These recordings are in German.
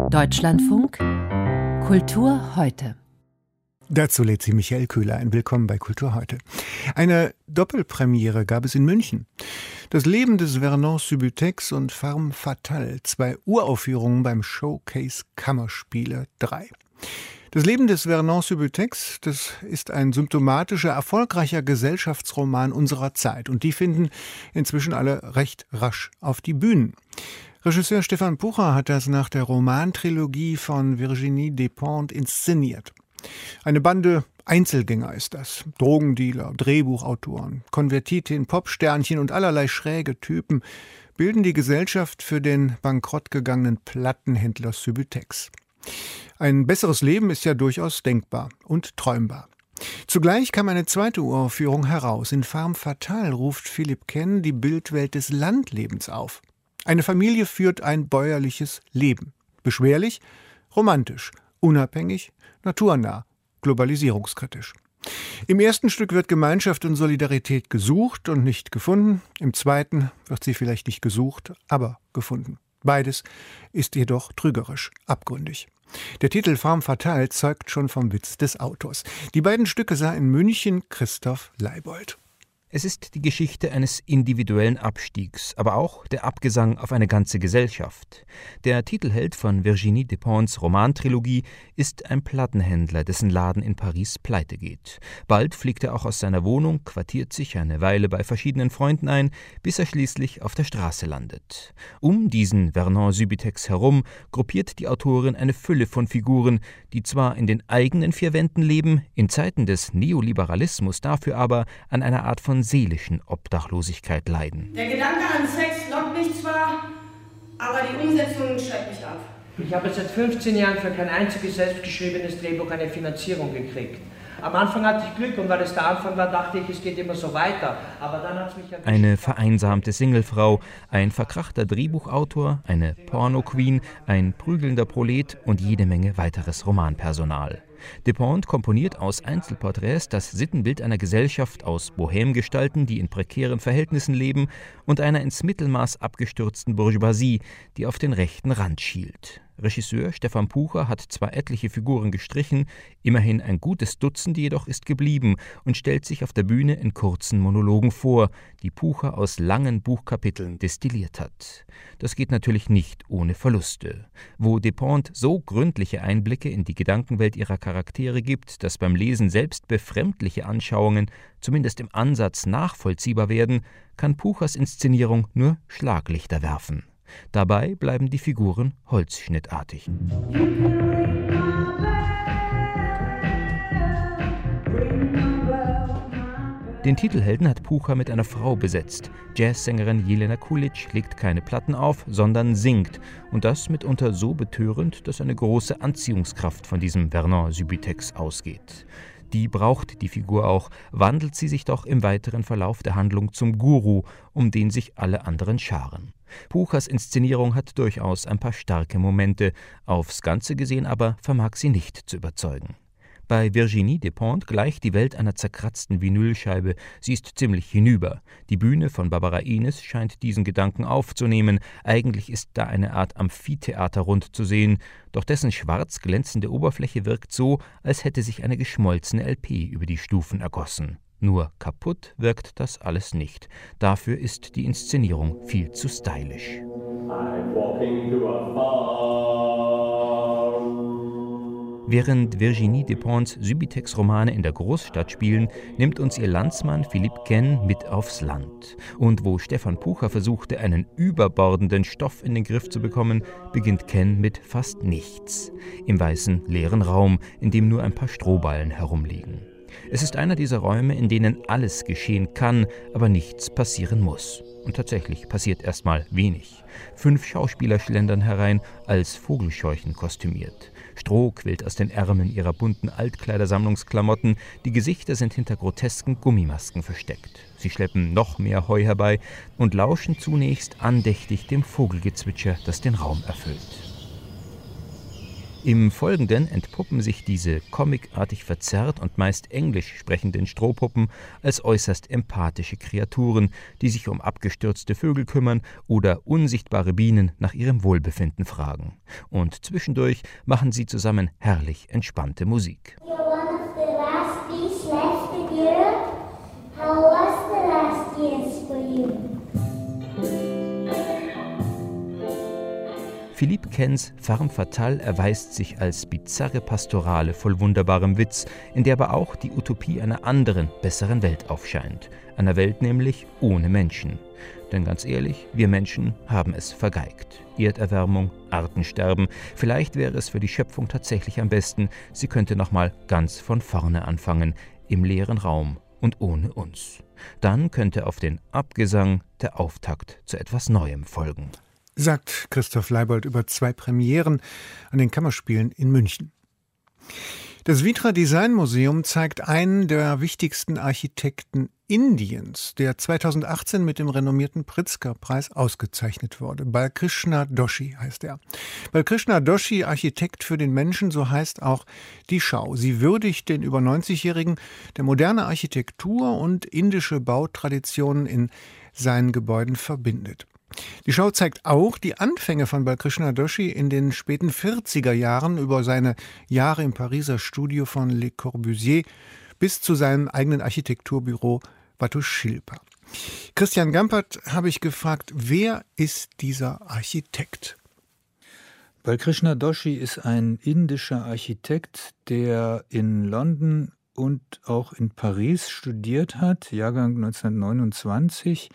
Deutschlandfunk Kultur heute. Dazu lädt sie Michael Köhler ein. Willkommen bei Kultur heute. Eine Doppelpremiere gab es in München. Das Leben des Vernon Subutex und Femme Fatale, 2 Uraufführungen beim Showcase Kammerspiele 3. Das Leben des Vernon Subutex, das ist ein symptomatischer, erfolgreicher Gesellschaftsroman unserer Zeit. Und die finden inzwischen alle recht rasch auf die Bühnen. Regisseur Stefan Pucher hat das nach der Romantrilogie von Virginie Despentes inszeniert. Eine Bande Einzelgänger ist das. Drogendealer, Drehbuchautoren, Konvertitin, Popsternchen und allerlei schräge Typen bilden die Gesellschaft für den bankrott gegangenen Plattenhändler Subutex. Ein besseres Leben ist ja durchaus denkbar und träumbar. Zugleich kam eine zweite Uraufführung heraus. In Femme Fatale ruft Philipp Ken die Bildwelt des Landlebens auf. Eine Familie führt ein bäuerliches Leben. Beschwerlich, romantisch, unabhängig, naturnah, globalisierungskritisch. Im ersten Stück wird Gemeinschaft und Solidarität gesucht und nicht gefunden. Im zweiten wird sie vielleicht nicht gesucht, aber gefunden. Beides ist jedoch trügerisch, abgründig. Der Titel Femme Fatale zeugt schon vom Witz des Autors. Die beiden Stücke sah in München Christoph Leibold. Es ist die Geschichte eines individuellen Abstiegs, aber auch der Abgesang auf eine ganze Gesellschaft. Der Titelheld von Virginie Despentes Romantrilogie ist ein Plattenhändler, dessen Laden in Paris pleite geht. Bald fliegt er auch aus seiner Wohnung, quartiert sich eine Weile bei verschiedenen Freunden ein, bis er schließlich auf der Straße landet. Um diesen Vernon Subutex herum gruppiert die Autorin eine Fülle von Figuren, die zwar in den eigenen 4 Wänden leben, in Zeiten des Neoliberalismus dafür aber an einer Art von seelischen Obdachlosigkeit leiden. Der Gedanke an Sex lockt mich zwar, aber die Umsetzung schreckt mich ab. Ich habe seit 15 Jahren für kein einziges selbstgeschriebenes Drehbuch eine Finanzierung gekriegt. Am Anfang hatte ich Glück und weil es der Anfang war, dachte ich, es geht immer so weiter. Aber dann hat es mich eine vereinsamte Singlefrau, ein verkrachter Drehbuchautor, eine Porno-Queen, ein prügelnder Prolet und jede Menge weiteres Romanpersonal. Despentes komponiert aus Einzelporträts das Sittenbild einer Gesellschaft aus Bohemgestalten, die in prekären Verhältnissen leben, und einer ins Mittelmaß abgestürzten Bourgeoisie, die auf den rechten Rand schielt. Regisseur Stefan Pucher hat zwar etliche Figuren gestrichen, immerhin ein gutes Dutzend jedoch ist geblieben und stellt sich auf der Bühne in kurzen Monologen vor, die Pucher aus langen Buchkapiteln destilliert hat. Das geht natürlich nicht ohne Verluste. Wo Despentes so gründliche Einblicke in die Gedankenwelt ihrer Charaktere gibt, dass beim Lesen selbst befremdliche Anschauungen zumindest im Ansatz nachvollziehbar werden, kann Puchers Inszenierung nur Schlaglichter werfen. Dabei bleiben die Figuren holzschnittartig. Den Titelhelden hat Pucher mit einer Frau besetzt. Jazzsängerin Jelena Kulic legt keine Platten auf, sondern singt. Und das mitunter so betörend, dass eine große Anziehungskraft von diesem Vernon Subutex ausgeht. Die braucht die Figur auch, wandelt sie sich doch im weiteren Verlauf der Handlung zum Guru, um den sich alle anderen scharen. Puchers Inszenierung hat durchaus ein paar starke Momente, aufs Ganze gesehen aber vermag sie nicht zu überzeugen. Bei Virginie Despentes gleicht die Welt einer zerkratzten Vinylscheibe, sie ist ziemlich hinüber. Die Bühne von Barbara Ines scheint diesen Gedanken aufzunehmen, eigentlich ist da eine Art Amphitheaterrund zu sehen, doch dessen schwarz glänzende Oberfläche wirkt so, als hätte sich eine geschmolzene LP über die Stufen ergossen. Nur kaputt wirkt das alles nicht. Dafür ist die Inszenierung viel zu stylisch. Während Virginie Despentes Subutex-Romane in der Großstadt spielen, nimmt uns ihr Landsmann Philipp Ken mit aufs Land. Und wo Stefan Pucher versuchte, einen überbordenden Stoff in den Griff zu bekommen, beginnt Ken mit fast nichts. Im weißen, leeren Raum, in dem nur ein paar Strohballen herumliegen. Es ist einer dieser Räume, in denen alles geschehen kann, aber nichts passieren muss. Und tatsächlich passiert erstmal wenig. 5 Schauspieler schlendern herein, als Vogelscheuchen kostümiert. Stroh quillt aus den Ärmeln ihrer bunten Altkleidersammlungsklamotten, die Gesichter sind hinter grotesken Gummimasken versteckt. Sie schleppen noch mehr Heu herbei und lauschen zunächst andächtig dem Vogelgezwitscher, das den Raum erfüllt. Im Folgenden entpuppen sich diese comicartig verzerrt und meist englisch sprechenden Strohpuppen als äußerst empathische Kreaturen, die sich um abgestürzte Vögel kümmern oder unsichtbare Bienen nach ihrem Wohlbefinden fragen. Und zwischendurch machen sie zusammen herrlich entspannte Musik. Philippe Quens Femme fatale erweist sich als bizarre Pastorale voll wunderbarem Witz, in der aber auch die Utopie einer anderen, besseren Welt aufscheint. Einer Welt nämlich ohne Menschen. Denn ganz ehrlich, wir Menschen haben es vergeigt. Erderwärmung, Artensterben. Vielleicht wäre es für die Schöpfung tatsächlich am besten, sie könnte nochmal ganz von vorne anfangen, im leeren Raum und ohne uns. Dann könnte auf den Abgesang der Auftakt zu etwas Neuem folgen. Sagt Christoph Leibold über 2 Premieren an den Kammerspielen in München. Das Vitra Design Museum zeigt einen der wichtigsten Architekten Indiens, der 2018 mit dem renommierten Pritzker-Preis ausgezeichnet wurde. Balkrishna Doshi heißt er. Balkrishna Doshi, Architekt für den Menschen, so heißt auch die Schau. Sie würdigt den über 90-Jährigen, der moderne Architektur und indische Bautraditionen in seinen Gebäuden verbindet. Die Schau zeigt auch die Anfänge von Balkrishna Doshi in den späten 40er Jahren über seine Jahre im Pariser Studio von Le Corbusier bis zu seinem eigenen Architekturbüro Vatushilpa. Christian Gampert habe ich gefragt, wer ist dieser Architekt? Balkrishna Doshi ist ein indischer Architekt, der in London und auch in Paris studiert hat, Jahrgang 1929.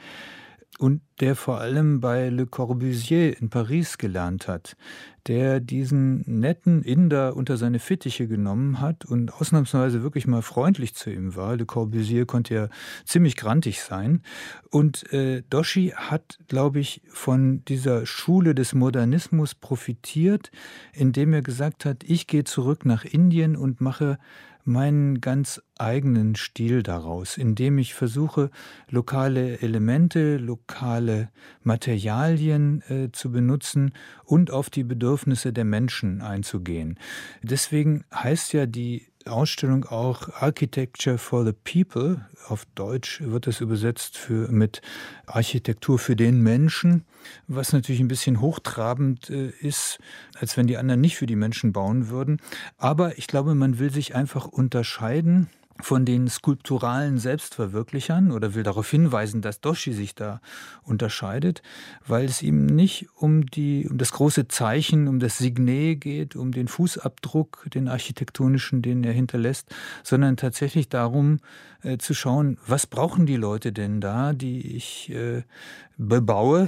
Und der vor allem bei Le Corbusier in Paris gelernt hat, der diesen netten Inder unter seine Fittiche genommen hat und ausnahmsweise wirklich mal freundlich zu ihm war. Le Corbusier konnte ja ziemlich grantig sein. Und Doshi hat, glaube ich, von dieser Schule des Modernismus profitiert, indem er gesagt hat, ich gehe zurück nach Indien und mache meinen ganz eigenen Stil daraus, indem ich versuche, lokale Elemente, lokale Materialien zu benutzen und auf die Bedürfnisse der Menschen einzugehen. Deswegen heißt ja die Ausstellung auch Architecture for the People. Auf Deutsch wird es übersetzt mit Architektur für den Menschen, was natürlich ein bisschen hochtrabend ist, als wenn die anderen nicht für die Menschen bauen würden. Aber ich glaube, man will sich einfach unterscheiden von den skulpturalen Selbstverwirklichern oder will darauf hinweisen, dass Doshi sich da unterscheidet, weil es ihm nicht um das große Zeichen, um das Signet geht, um den Fußabdruck, den architektonischen, den er hinterlässt, sondern tatsächlich darum zu schauen, was brauchen die Leute denn da, die ich bebaue.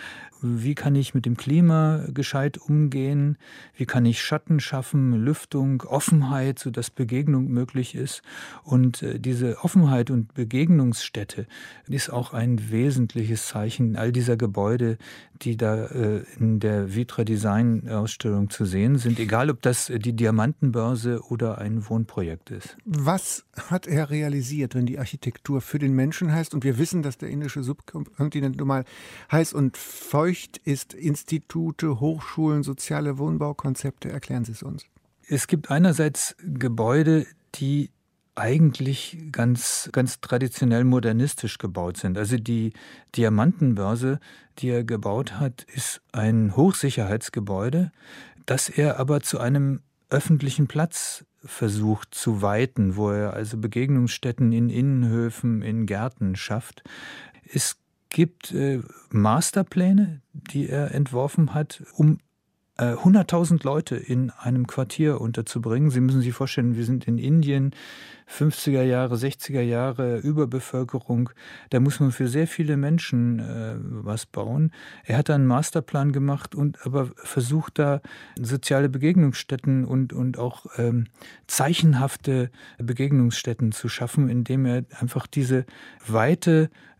Wie kann ich mit dem Klima gescheit umgehen? Wie kann ich Schatten schaffen, Lüftung, Offenheit, sodass Begegnung möglich ist? Und diese Offenheit und Begegnungsstätte ist auch ein wesentliches Zeichen all dieser Gebäude, die da in der Vitra Design Ausstellung zu sehen sind, egal ob das die Diamantenbörse oder ein Wohnprojekt ist. Was hat er realisiert, wenn die Architektur für den Menschen heißt? Und wir wissen, dass der indische Subkontinent nun mal heiß und feucht ist. Institute, Hochschulen, soziale Wohnbaukonzepte. Erklären Sie es uns. Es gibt einerseits Gebäude, die eigentlich ganz, ganz traditionell modernistisch gebaut sind. Also die Diamantenbörse, die er gebaut hat, ist ein Hochsicherheitsgebäude, das er aber zu einem öffentlichen Platz versucht zu weiten, wo er also Begegnungsstätten in Innenhöfen, in Gärten schafft. Es gibt Masterpläne, die er entworfen hat, um 100.000 Leute in einem Quartier unterzubringen. Sie müssen sich vorstellen, wir sind in Indien, 50er Jahre, 60er Jahre, Überbevölkerung. Da muss man für sehr viele Menschen was bauen. Er hat einen Masterplan gemacht und aber versucht da soziale Begegnungsstätten und auch zeichenhafte Begegnungsstätten zu schaffen, indem er einfach diese Weite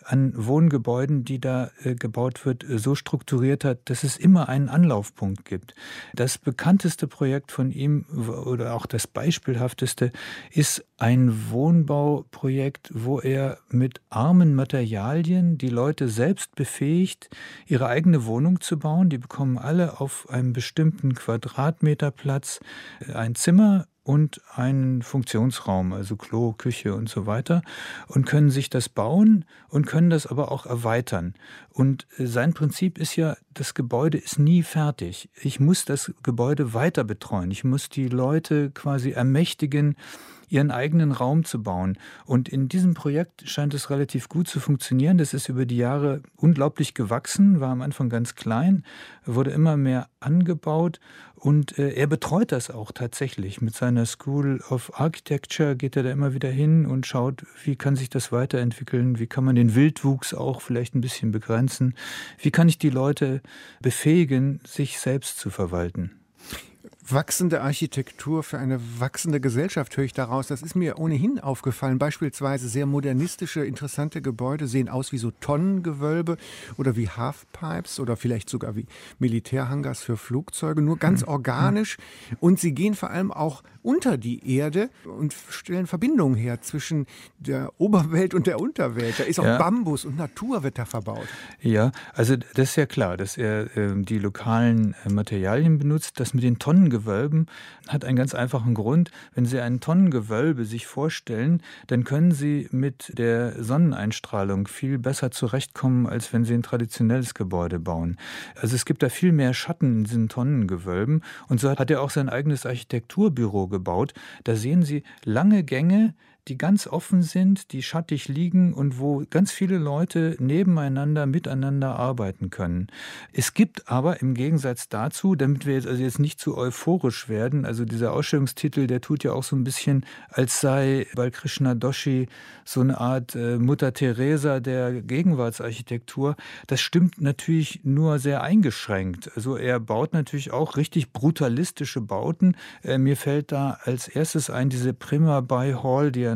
an Wohngebäuden, die da gebaut wird, so strukturiert hat, dass es immer einen Anlaufpunkt gibt. Das bekannteste Projekt von ihm oder auch das beispielhafteste ist ein Wohnbauprojekt, wo er mit armen Materialien die Leute selbst befähigt, ihre eigene Wohnung zu bauen. Die bekommen alle auf einem bestimmten Quadratmeter Platz ein Zimmer und einen Funktionsraum, also Klo, Küche und so weiter, und können sich das bauen und können das aber auch erweitern. Und sein Prinzip ist ja, das Gebäude ist nie fertig. Ich muss das Gebäude weiter betreuen. Ich muss die Leute quasi ermächtigen, ihren eigenen Raum zu bauen. Und in diesem Projekt scheint es relativ gut zu funktionieren. Das ist über die Jahre unglaublich gewachsen, war am Anfang ganz klein, wurde immer mehr angebaut und er betreut das auch tatsächlich. Mit seiner School of Architecture geht er da immer wieder hin und schaut, wie kann sich das weiterentwickeln, wie kann man den Wildwuchs auch vielleicht ein bisschen begrenzen, wie kann ich die Leute befähigen, sich selbst zu verwalten. Wachsende Architektur für eine wachsende Gesellschaft, höre ich daraus. Das ist mir ohnehin aufgefallen. Beispielsweise sehr modernistische, interessante Gebäude sehen aus wie so Tonnengewölbe oder wie Halfpipes oder vielleicht sogar wie Militärhangars für Flugzeuge, nur ganz organisch. Und sie gehen vor allem auch unter die Erde und stellen Verbindungen her zwischen der Oberwelt und der Unterwelt. Da ist auch Bambus und Natur wird da verbaut. Ja, also das ist ja klar, dass er die lokalen Materialien benutzt. Das mit den Tonnengewölben hat einen ganz einfachen Grund. Wenn Sie ein Tonnengewölbe sich vorstellen, dann können Sie mit der Sonneneinstrahlung viel besser zurechtkommen, als wenn Sie ein traditionelles Gebäude bauen. Also es gibt da viel mehr Schatten in diesen Tonnengewölben. Und so hat er auch sein eigenes Architekturbüro gebaut. Da sehen Sie lange Gänge, die ganz offen sind, die schattig liegen und wo ganz viele Leute nebeneinander, miteinander arbeiten können. Es gibt aber im Gegensatz dazu, damit wir jetzt nicht zu euphorisch werden, also dieser Ausstellungstitel, der tut ja auch so ein bisschen, als sei Balkrishna Doshi so eine Art Mutter Teresa der Gegenwartsarchitektur. Das stimmt natürlich nur sehr eingeschränkt. Also er baut natürlich auch richtig brutalistische Bauten. Mir fällt da als erstes ein, diese Prima Bay Hall, die er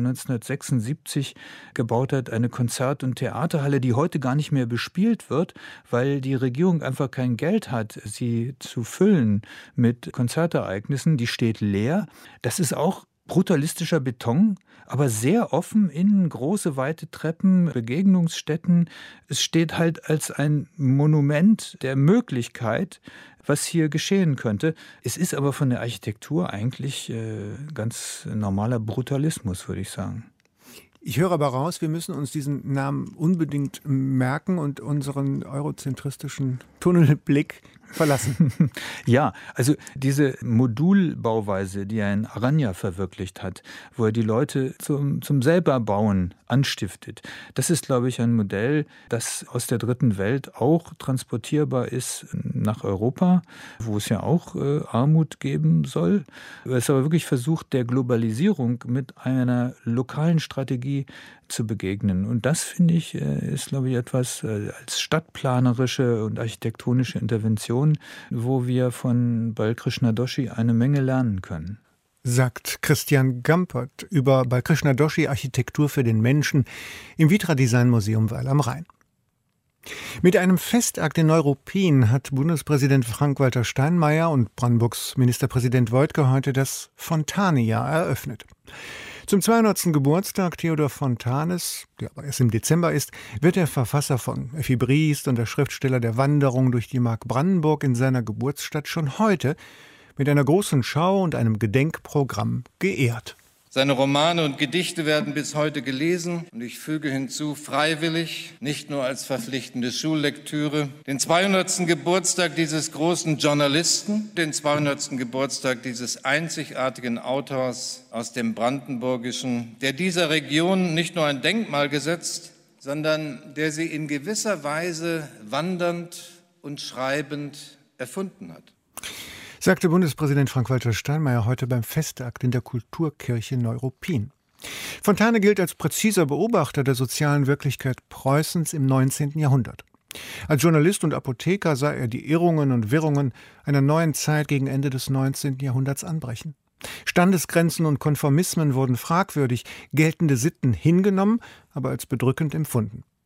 1976 gebaut hat, eine Konzert- und Theaterhalle, die heute gar nicht mehr bespielt wird, weil die Regierung einfach kein Geld hat, sie zu füllen mit Konzertereignissen. Die steht leer. Das ist auch brutalistischer Beton, aber sehr offen, innen große, weite Treppen, Begegnungsstätten. Es steht halt als ein Monument der Möglichkeit, was hier geschehen könnte. Es ist aber von der Architektur eigentlich ganz normaler Brutalismus, würde ich sagen. Ich höre aber raus, wir müssen uns diesen Namen unbedingt merken und unseren eurozentristischen Tunnelblick verlassen. Ja, also diese Modulbauweise, die er in Aranya verwirklicht hat, wo er die Leute zum Selberbauen anstiftet, das ist, glaube ich, ein Modell, das aus der dritten Welt auch transportierbar ist nach Europa, wo es ja auch Armut geben soll. Es aber wirklich versucht, der Globalisierung mit einer lokalen Strategie zu begegnen. Und das, finde ich, ist, glaube ich, etwas als stadtplanerische und architektonische Intervention, wo wir von Balkrishna Doshi eine Menge lernen können. Sagt Christian Gampert über Balkrishna Doshi Architektur für den Menschen im Vitra Design Museum Weil am Rhein. Mit einem Festakt in Neuruppin hat Bundespräsident Frank-Walter Steinmeier und Brandenburgs Ministerpräsident Woidke heute das Fontane-Jahr eröffnet. Zum 200. Geburtstag Theodor Fontanes, der aber erst im Dezember ist, wird der Verfasser von Effi Briest und der Schriftsteller der Wanderung durch die Mark Brandenburg in seiner Geburtsstadt schon heute mit einer großen Schau und einem Gedenkprogramm geehrt. Seine Romane und Gedichte werden bis heute gelesen und ich füge hinzu, freiwillig, nicht nur als verpflichtende Schullektüre. Den 200. Geburtstag dieses großen Journalisten, den 200. Geburtstag dieses einzigartigen Autors aus dem Brandenburgischen, der dieser Region nicht nur ein Denkmal gesetzt, sondern der sie in gewisser Weise wandernd und schreibend erfunden hat. Sagte Bundespräsident Frank-Walter Steinmeier heute beim Festakt in der Kulturkirche Neuruppin. Fontane gilt als präziser Beobachter der sozialen Wirklichkeit Preußens im 19. Jahrhundert. Als Journalist und Apotheker sah er die Irrungen und Wirrungen einer neuen Zeit gegen Ende des 19. Jahrhunderts anbrechen. Standesgrenzen und Konformismen wurden fragwürdig, geltende Sitten hingenommen, aber als bedrückend empfunden.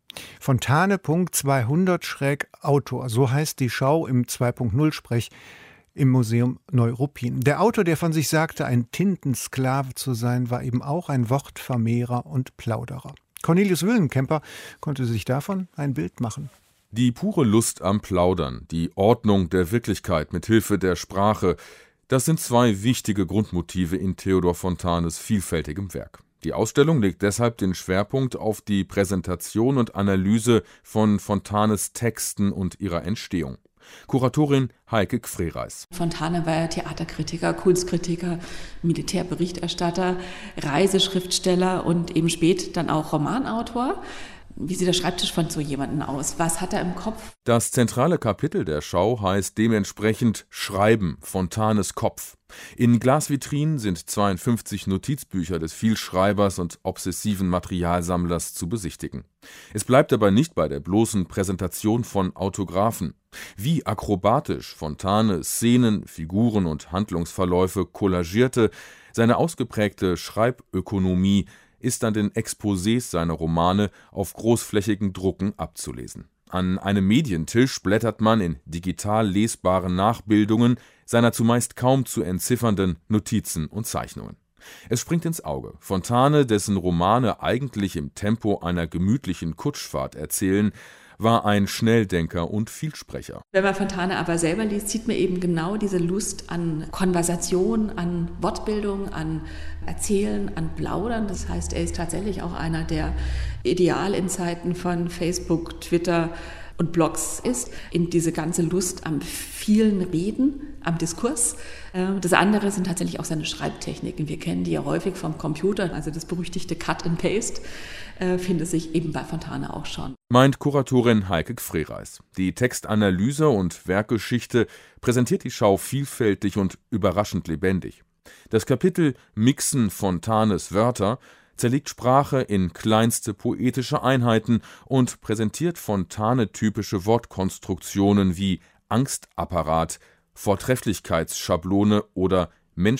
Fontane.200-Autor, so heißt die Schau im 2.0-Sprech im Museum Neuruppin. Der Autor, der von sich sagte, ein Tintensklave zu sein, war eben auch ein Wortvermehrer und Plauderer. Cornelius Wüllenkemper konnte sich davon ein Bild machen. Die pure Lust am Plaudern, die Ordnung der Wirklichkeit mit Hilfe der Sprache, das sind zwei wichtige Grundmotive in Theodor Fontanes vielfältigem Werk. Die Ausstellung legt deshalb den Schwerpunkt auf die Präsentation und Analyse von Fontanes Texten und ihrer Entstehung. Kuratorin Heike Gfreyreis. Fontane war ja Theaterkritiker, Kunstkritiker, Militärberichterstatter, Reiseschriftsteller und eben spät dann auch Romanautor. Wie sieht der Schreibtisch von so jemandem aus? Was hat er im Kopf? Das zentrale Kapitel der Schau heißt dementsprechend Schreiben, Fontanes Kopf. In Glasvitrinen sind 52 Notizbücher des Vielschreibers und obsessiven Materialsammlers zu besichtigen. Es bleibt aber nicht bei der bloßen Präsentation von Autographen. Wie akrobatisch Fontane Szenen, Figuren und Handlungsverläufe kollagierte, seine ausgeprägte Schreibökonomie ist an den Exposés seiner Romane auf großflächigen Drucken abzulesen. An einem Medientisch blättert man in digital lesbaren Nachbildungen seiner zumeist kaum zu entziffernden Notizen und Zeichnungen. Es springt ins Auge: Fontane, dessen Romane eigentlich im Tempo einer gemütlichen Kutschfahrt erzählen, war ein Schnelldenker und Vielsprecher. Wenn man Fontane aber selber liest, sieht man eben genau diese Lust an Konversation, an Wortbildung, an Erzählen, an Plaudern. Das heißt, er ist tatsächlich auch einer, der ideal in Zeiten von Facebook, Twitter und Blogs ist, in diese ganze Lust am vielen Reden, am Diskurs. Das andere sind tatsächlich auch seine Schreibtechniken. Wir kennen die ja häufig vom Computer, also das berüchtigte Cut and Paste findet sich eben bei Fontane auch schon. Meint Kuratorin Heike Gfreyreis. Die Textanalyse und Werkgeschichte präsentiert die Schau vielfältig und überraschend lebendig. Das Kapitel Mixen Fontanes Wörter zerlegt Sprache in kleinste poetische Einheiten und präsentiert Fontane-typische Wortkonstruktionen wie Angstapparat, Vortrefflichkeitsschablone oder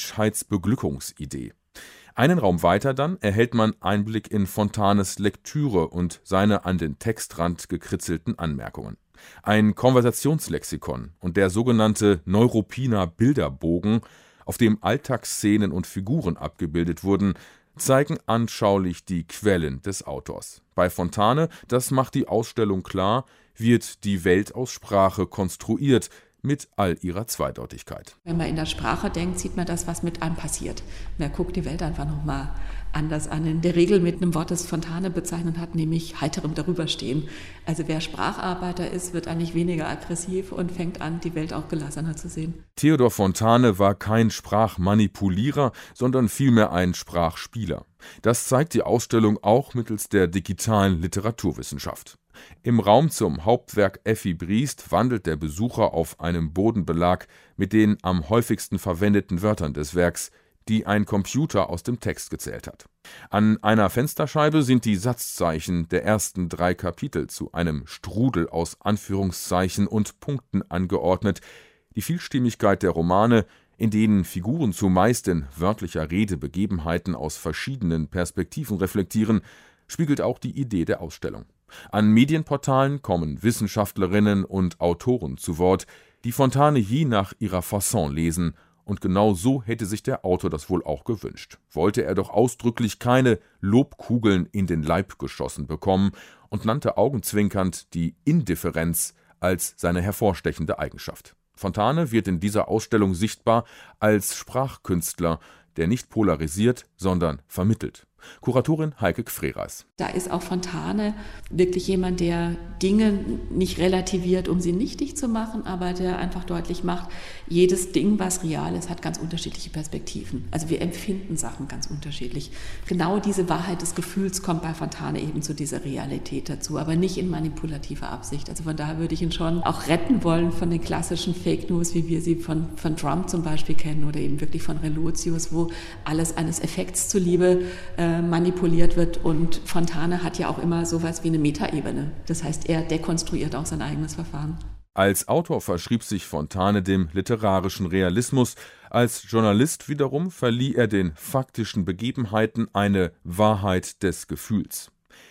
Menschheitsbeglückungsidee. Einen Raum weiter dann erhält man Einblick in Fontanes Lektüre und seine an den Textrand gekritzelten Anmerkungen. Ein Konversationslexikon und der sogenannte Neuruppiner Bilderbogen, auf dem Alltagsszenen und Figuren abgebildet wurden, zeigen anschaulich die Quellen des Autors. Bei Fontane, das macht die Ausstellung klar, wird die Welt aus Sprache konstruiert, mit all ihrer Zweideutigkeit. Wenn man in der Sprache denkt, sieht man das, was mit einem passiert. Man guckt die Welt einfach nochmal anders an. In der Regel mit einem Wort, das Fontane bezeichnet hat, nämlich heiterem Darüberstehen. Also wer Spracharbeiter ist, wird eigentlich weniger aggressiv und fängt an, die Welt auch gelassener zu sehen. Theodor Fontane war kein Sprachmanipulierer, sondern vielmehr ein Sprachspieler. Das zeigt die Ausstellung auch mittels der digitalen Literaturwissenschaft. Im Raum zum Hauptwerk Effi Briest wandelt der Besucher auf einem Bodenbelag mit den am häufigsten verwendeten Wörtern des Werks, die ein Computer aus dem Text gezählt hat. An einer Fensterscheibe sind die Satzzeichen der ersten 3 Kapitel zu einem Strudel aus Anführungszeichen und Punkten angeordnet. Die Vielstimmigkeit der Romane, in denen Figuren zumeist in wörtlicher Rede Begebenheiten aus verschiedenen Perspektiven reflektieren, spiegelt auch die Idee der Ausstellung. An Medienportalen kommen Wissenschaftlerinnen und Autoren zu Wort, die Fontane je nach ihrer Fasson lesen, und genau so hätte sich der Autor das wohl auch gewünscht. Wollte er doch ausdrücklich keine Lobkugeln in den Leib geschossen bekommen und nannte augenzwinkernd die Indifferenz als seine hervorstechende Eigenschaft. Fontane wird in dieser Ausstellung sichtbar als Sprachkünstler, der nicht polarisiert, sondern vermittelt. Kuratorin Heike Gfreyreis. Da ist auch Fontane wirklich jemand, der Dinge nicht relativiert, um sie nichtig zu machen, aber der einfach deutlich macht, jedes Ding, was real ist, hat ganz unterschiedliche Perspektiven. Also wir empfinden Sachen ganz unterschiedlich. Genau diese Wahrheit des Gefühls kommt bei Fontane eben zu dieser Realität dazu, aber nicht in manipulativer Absicht. Also von daher würde ich ihn schon auch retten wollen von den klassischen Fake News, wie wir sie von Trump zum Beispiel kennen oder eben wirklich von Relotius, wo alles eines Effekts zuliebe manipuliert wird, und Fontane hat ja auch immer sowas wie eine Metaebene. Das heißt, er dekonstruiert auch sein eigenes Verfahren. Als Autor verschrieb sich Fontane dem literarischen Realismus, als Journalist wiederum verlieh er den faktischen Begebenheiten eine Wahrheit des Gefühls.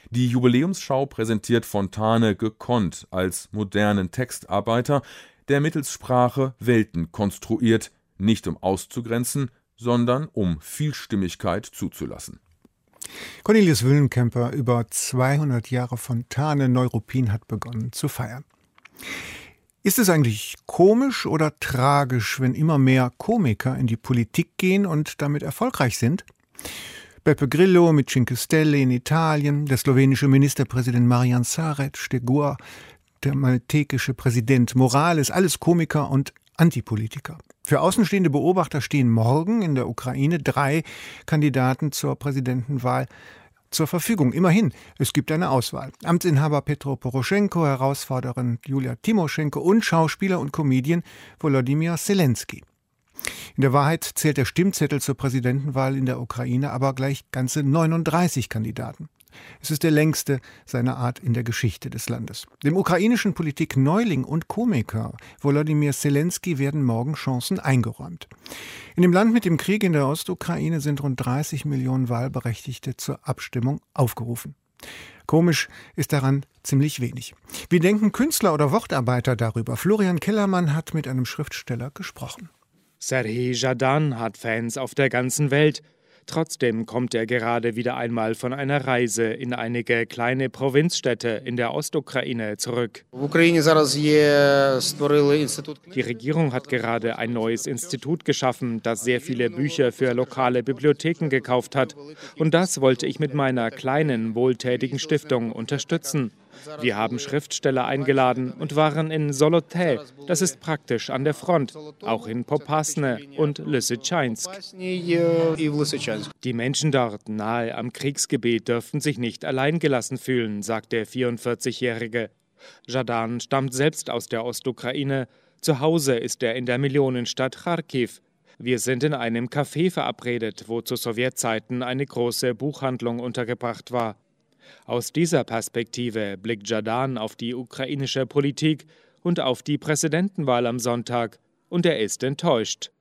Die Jubiläumsschau präsentiert Fontane gekonnt als modernen Textarbeiter, der mittels Sprache Welten konstruiert, nicht um auszugrenzen, sondern um Vielstimmigkeit zuzulassen. Cornelius Wüllenkemper über 200 Jahre Fontane Neuruppin hat begonnen zu feiern. Ist es eigentlich komisch oder tragisch, wenn immer mehr Komiker in die Politik gehen und damit erfolgreich sind? Beppe Grillo mit Cinque Stelle in Italien, der slowenische Ministerpräsident Marian Sarec, Stegur, der maltekische Präsident Morales, alles Komiker und Antipolitiker. Für außenstehende Beobachter stehen morgen in der Ukraine 3 Kandidaten zur Präsidentenwahl zur Verfügung. Immerhin, es gibt eine Auswahl. Amtsinhaber Petro Poroschenko, Herausforderin Julia Timoschenko und Schauspieler und Comedian Volodymyr Zelensky. In der Wahrheit zählt der Stimmzettel zur Präsidentenwahl in der Ukraine aber gleich ganze 39 Kandidaten. Es ist der längste seiner Art in der Geschichte des Landes. Dem ukrainischen Politikneuling und Komiker Volodymyr Zelensky werden morgen Chancen eingeräumt. In dem Land mit dem Krieg in der Ostukraine sind rund 30 Millionen Wahlberechtigte zur Abstimmung aufgerufen. Komisch ist daran ziemlich wenig. Wie denken Künstler oder Wortarbeiter darüber? Florian Kellermann hat mit einem Schriftsteller gesprochen. Serhij Zhadan hat Fans auf der ganzen Welt. Trotzdem kommt er gerade wieder einmal von einer Reise in einige kleine Provinzstädte in der Ostukraine zurück. Die Regierung hat gerade ein neues Institut geschaffen, das sehr viele Bücher für lokale Bibliotheken gekauft hat. Und das wollte ich mit meiner kleinen, wohltätigen Stiftung unterstützen. Wir haben Schriftsteller eingeladen und waren in Solotay, das ist praktisch an der Front, auch in Popasne und Lysychansk. Die Menschen dort nahe am Kriegsgebiet dürften sich nicht alleingelassen fühlen, sagt der 44-Jährige. Zhadan stammt selbst aus der Ostukraine. Zu Hause ist er in der Millionenstadt Charkiw. Wir sind in einem Café verabredet, wo zu Sowjetzeiten eine große Buchhandlung untergebracht war. Aus dieser Perspektive blickt Zhadan auf die ukrainische Politik und auf die Präsidentenwahl am Sonntag. Und er ist enttäuscht.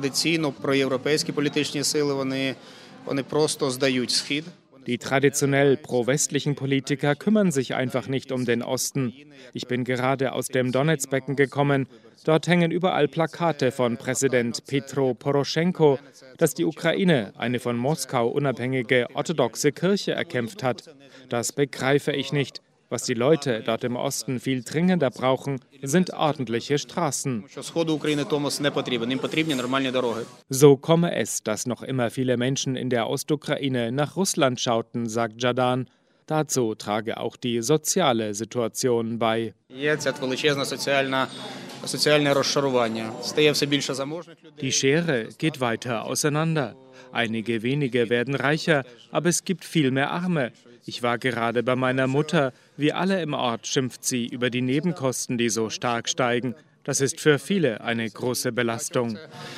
Die traditionell pro-westlichen Politiker kümmern sich einfach nicht um den Osten. Ich bin gerade aus dem Donezbecken gekommen. Dort hängen überall Plakate von Präsident Petro Poroschenko, dass die Ukraine eine von Moskau unabhängige orthodoxe Kirche erkämpft hat. Das begreife ich nicht. Was die Leute dort im Osten viel dringender brauchen, sind ordentliche Straßen. So komme es, dass noch immer viele Menschen in der Ostukraine nach Russland schauten, sagt Zhadan. Dazu trage auch die soziale Situation bei. Die Schere geht weiter auseinander. Einige wenige werden reicher, aber es gibt viel mehr Arme. Ich war gerade bei meiner Mutter. Wie alle im Ort schimpft sie über die Nebenkosten, die so stark steigen. Das ist für viele eine große Belastung.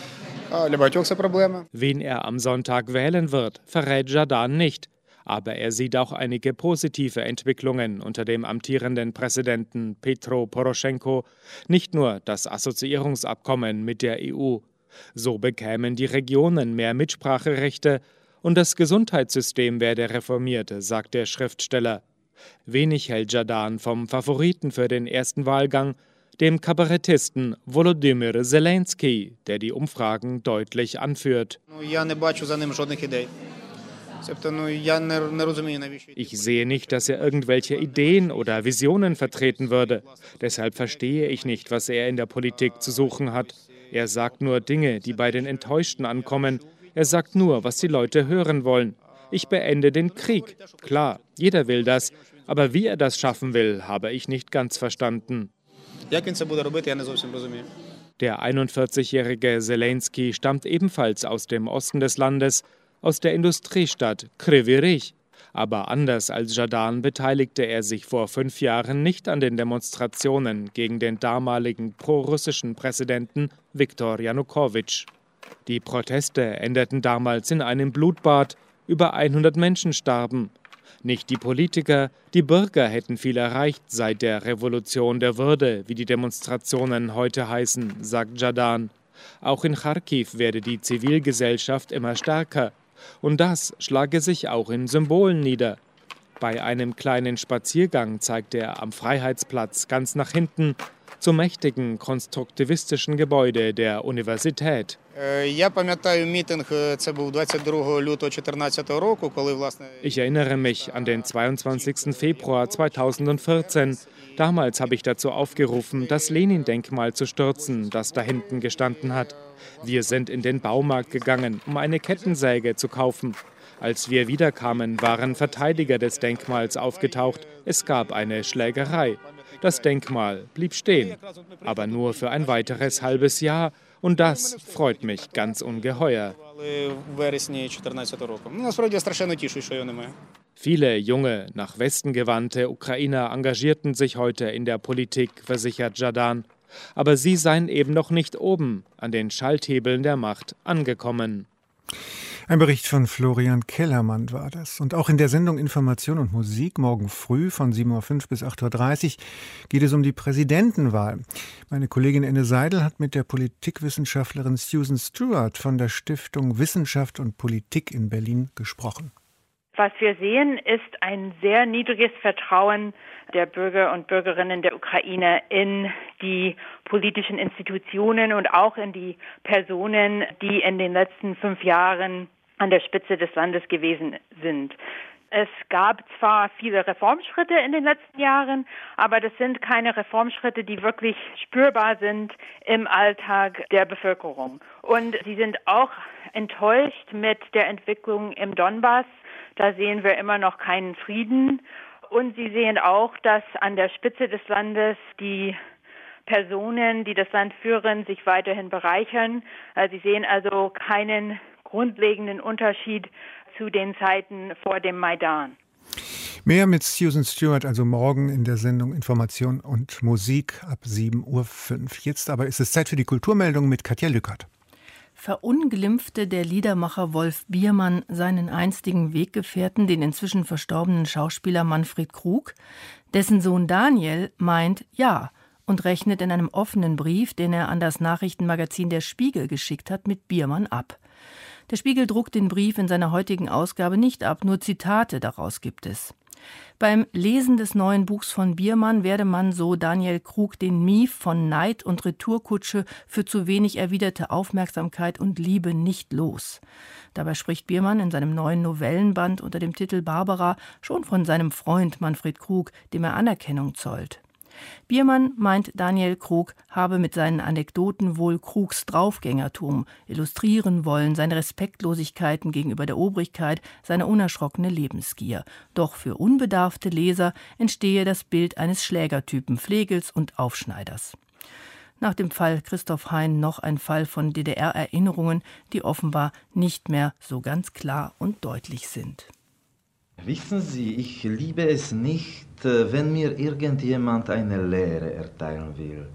Wen er am Sonntag wählen wird, verrät Zhadan nicht. Aber er sieht auch einige positive Entwicklungen unter dem amtierenden Präsidenten Petro Poroschenko. Nicht nur das Assoziierungsabkommen mit der EU. So bekämen die Regionen mehr Mitspracherechte und das Gesundheitssystem werde reformiert, sagt der Schriftsteller. Wenig hält Zhadan vom Favoriten für den ersten Wahlgang, dem Kabarettisten Volodymyr Zelensky, der die Umfragen deutlich anführt. Ich sehe nicht, dass er irgendwelche Ideen oder Visionen vertreten würde. Deshalb verstehe ich nicht, was er in der Politik zu suchen hat. Er sagt nur Dinge, die bei den Enttäuschten ankommen. Er sagt nur, was die Leute hören wollen. Ich beende den Krieg. Klar, jeder will das. Aber wie er das schaffen will, habe ich nicht ganz verstanden. Der 41-jährige Zelensky stammt ebenfalls aus dem Osten des Landes, aus der Industriestadt Kryvyi Rih. Aber anders als Zhadan beteiligte er sich vor 5 Jahren nicht an den Demonstrationen gegen den damaligen prorussischen Präsidenten Viktor Janukowitsch. Die Proteste endeten damals in einem Blutbad, über 100 Menschen starben. Nicht die Politiker, die Bürger hätten viel erreicht seit der Revolution der Würde, wie die Demonstrationen heute heißen, sagt Zhadan. Auch in Charkiw werde die Zivilgesellschaft immer stärker. Und das schlage sich auch in Symbolen nieder. Bei einem kleinen Spaziergang zeigt er am Freiheitsplatz ganz nach hinten zum mächtigen konstruktivistischen Gebäude der Universität. Ich erinnere mich an den 22. Februar 2014. Damals habe ich dazu aufgerufen, das Lenin-Denkmal zu stürzen, das da hinten gestanden hat. Wir sind in den Baumarkt gegangen, um eine Kettensäge zu kaufen. Als wir wiederkamen, waren Verteidiger des Denkmals aufgetaucht. Es gab eine Schlägerei. Das Denkmal blieb stehen, aber nur für ein weiteres halbes Jahr. Und das freut mich ganz ungeheuer. Viele junge, nach Westen gewandte Ukrainer engagierten sich heute in der Politik, versichert Žadan. Aber sie seien eben noch nicht oben, an den Schalthebeln der Macht angekommen. Ein Bericht von Florian Kellermann war das. Und auch in der Sendung Information und Musik morgen früh von 7.05 Uhr bis 8.30 Uhr geht es um die Präsidentenwahl. Meine Kollegin Enne Seidel hat mit der Politikwissenschaftlerin Susan Stewart von der Stiftung Wissenschaft und Politik in Berlin gesprochen. Was wir sehen, ist ein sehr niedriges Vertrauen der Bürger und Bürgerinnen der Ukraine in die politischen Institutionen und auch in die Personen, die in den letzten 5 Jahren an der Spitze des Landes gewesen sind. Es gab zwar viele Reformschritte in den letzten Jahren, aber das sind keine Reformschritte, die wirklich spürbar sind im Alltag der Bevölkerung. Und sie sind auch enttäuscht mit der Entwicklung im Donbass. Da sehen wir immer noch keinen Frieden. Und sie sehen auch, dass an der Spitze des Landes die Personen, die das Land führen, sich weiterhin bereichern. Sie sehen also keinen grundlegenden Unterschied zu den Zeiten vor dem Maidan. Mehr mit Susan Stewart, also morgen in der Sendung Information und Musik ab 7.05 Uhr. Jetzt aber ist es Zeit für die Kulturmeldung mit Katja Lückert. Verunglimpfte der Liedermacher Wolf Biermann seinen einstigen Weggefährten, den inzwischen verstorbenen Schauspieler Manfred Krug? Dessen Sohn Daniel meint ja und rechnet in einem offenen Brief, den er an das Nachrichtenmagazin Der Spiegel geschickt hat, mit Biermann ab. Der Spiegel druckt den Brief in seiner heutigen Ausgabe nicht ab, nur Zitate daraus gibt es. Beim Lesen des neuen Buchs von Biermann werde man, so Daniel Krug, den Mief von Neid und Retourkutsche für zu wenig erwiderte Aufmerksamkeit und Liebe nicht los. Dabei spricht Biermann in seinem neuen Novellenband unter dem Titel Barbara schon von seinem Freund Manfred Krug, dem er Anerkennung zollt. Biermann meint, Daniel Krug habe mit seinen Anekdoten wohl Krugs Draufgängertum illustrieren wollen, seine Respektlosigkeiten gegenüber der Obrigkeit, seine unerschrockene Lebensgier. Doch für unbedarfte Leser entstehe das Bild eines Schlägertypen, Flegels und Aufschneiders. Nach dem Fall Christoph Hein noch ein Fall von DDR-Erinnerungen, die offenbar nicht mehr so ganz klar und deutlich sind. Wissen Sie, ich liebe es nicht, wenn mir irgendjemand eine Lehre erteilen will,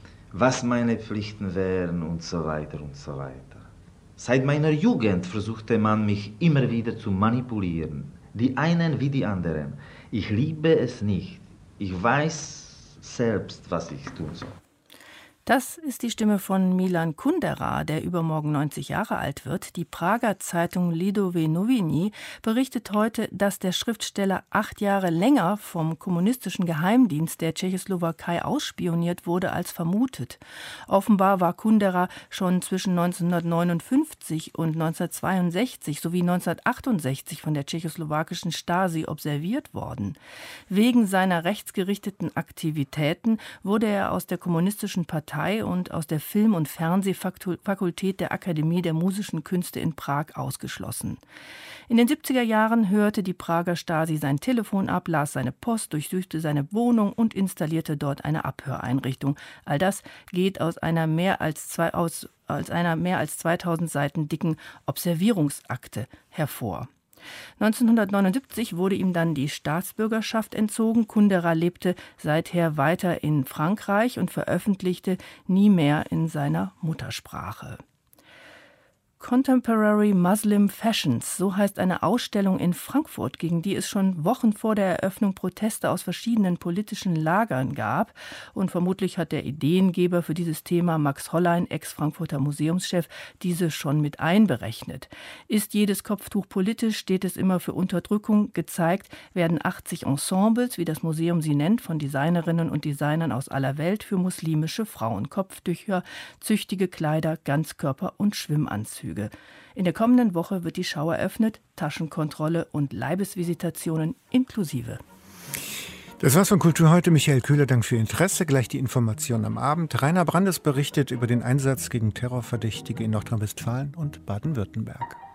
was meine Pflichten wären und so weiter und so weiter. Seit meiner Jugend versuchte man mich immer wieder zu manipulieren, die einen wie die anderen. Ich liebe es nicht. Ich weiß selbst, was ich tun soll. Das ist die Stimme von Milan Kundera, der übermorgen 90 Jahre alt wird. Die Prager Zeitung Lidové Noviny berichtet heute, dass der Schriftsteller 8 Jahre länger vom kommunistischen Geheimdienst der Tschechoslowakei ausspioniert wurde als vermutet. Offenbar war Kundera schon zwischen 1959 und 1962 sowie 1968 von der tschechoslowakischen Stasi observiert worden. Wegen seiner rechtsgerichteten Aktivitäten wurde er aus der kommunistischen Partei und aus der Film- und Fernsehfakultät der Akademie der Musischen Künste in Prag ausgeschlossen. In den 70er Jahren hörte die Prager Stasi sein Telefon ab, las seine Post, durchsuchte seine Wohnung und installierte dort eine Abhöreinrichtung. All das geht aus einer mehr als 2000 Seiten dicken Observierungsakte hervor. 1979 wurde ihm dann die Staatsbürgerschaft entzogen. Kundera lebte seither weiter in Frankreich und veröffentlichte nie mehr in seiner Muttersprache. Contemporary Muslim Fashions, so heißt eine Ausstellung in Frankfurt, gegen die es schon Wochen vor der Eröffnung Proteste aus verschiedenen politischen Lagern gab. Und vermutlich hat der Ideengeber für dieses Thema, Max Hollein, Ex-Frankfurter Museumschef, diese schon mit einberechnet. Ist jedes Kopftuch politisch, steht es immer für Unterdrückung. Gezeigt werden 80 Ensembles, wie das Museum sie nennt, von Designerinnen und Designern aus aller Welt für muslimische Frauen. Kopftücher, züchtige Kleider, Ganzkörper und Schwimmanzüge. In der kommenden Woche wird die Schau eröffnet, Taschenkontrolle und Leibesvisitationen inklusive. Das war's von Kultur heute. Michael Köhler, Dank für Ihr Interesse. Gleich die Information am Abend. Rainer Brandes berichtet über den Einsatz gegen Terrorverdächtige in Nordrhein-Westfalen und Baden-Württemberg.